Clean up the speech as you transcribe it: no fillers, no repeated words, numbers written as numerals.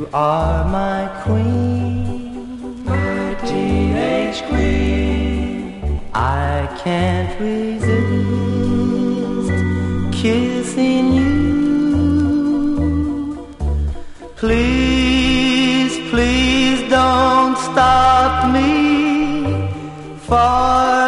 are my queen, my teenage queen. I can't resist kissing you. Please, please don't stop me, for